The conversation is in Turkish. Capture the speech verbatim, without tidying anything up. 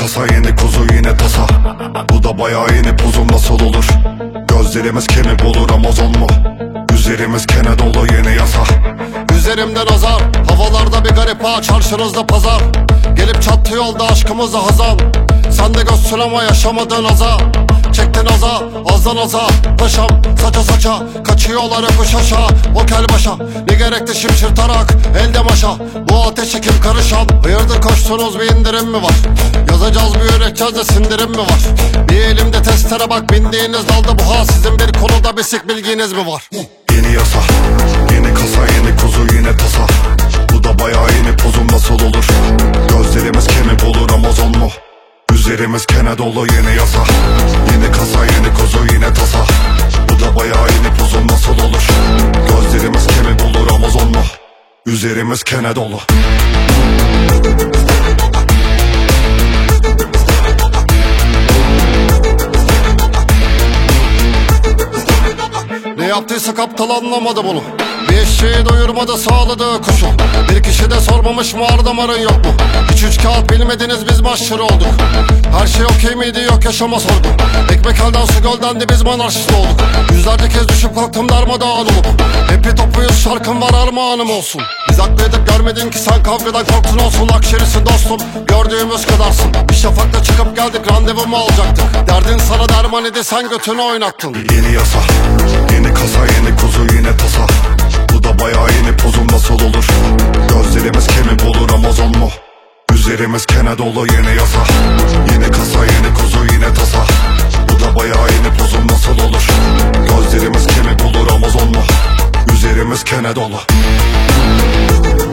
kasa yeni kuzu yine tasa. Bu da bayağı inip uzun nasıl olur? Gözlerimiz kemik olur Amazon mu? Üzerimiz kene dolu yeni yasa. Üzerimde nazar, havalarda bir garip ağ, çarşınızda pazar. Gelip çattı yolda aşkımızla hazan. Sen de gözsün ama yaşamadın aza. Çektin aza, azdan aza. Paşam saça saça, kaçıyorlar yokuş aşağı. O kel başa, ne gerekti şimşirtarak. Elde maşa, bu ateşe kim karışan? Hayırdır koştunuz, bir indirim mi var? Yazacağız bir üreteceğiz de sindirim mi var? Bir elimde testere bak, bindiğiniz dalda buha. Sizin bir konuda basic bilginiz mi var? Yeni yasa, yeni kasa yeni kuzu yine tasa. Bu da bayağı inip uzun nasıl olur? Gözlerimiz kemik olur Amazon mu? Üzerimiz kene dolu yeni yasa. Yeni kasa yeni kuzu yine tasa. Bu da bayağı inip uzun nasıl olur? Gözlerimiz kemik olur Amazon mu? Üzerimiz kene dolu. Ne yaptıysa aptal anlamadı bunu. Bir eşeği doyurmadı sağladığı kuşu. Bir kişi de sormamış mı ar damarın yok mu? Hiç üç kağıt bilmediniz biz mahşır olduk. Her şey okey miydi yok yaşama sorgu. Ekmek elden su gölden de biz monarşist olduk. Yüzlerce kez düşüp kalktım darmadağın olup. Hepi topuyuz şarkım var armağanım olsun. Biz haklı edip görmedin ki sen kavgadan korktun olsun. Akşerisin dostum gördüğümüz kadarsın. Bir şafakta çıkıp geldik randevumu alacaktık. Derdin sana derman idi sen götünü oynattın. Yeni yasa, yeni kasa yeni kuzu yine tasa. Bu da bayağı inip uzun nasıl olur? Gözlerimiz kemik olur Amazon mu? Üzerimiz kene dolu yeni yasa. Yeni kasa yeni kuzu yine tasa. Bu da bayağı inip uzun nasıl olur? Gözlerimiz kemik olur Amazon mu? Üzerimiz kene dolu.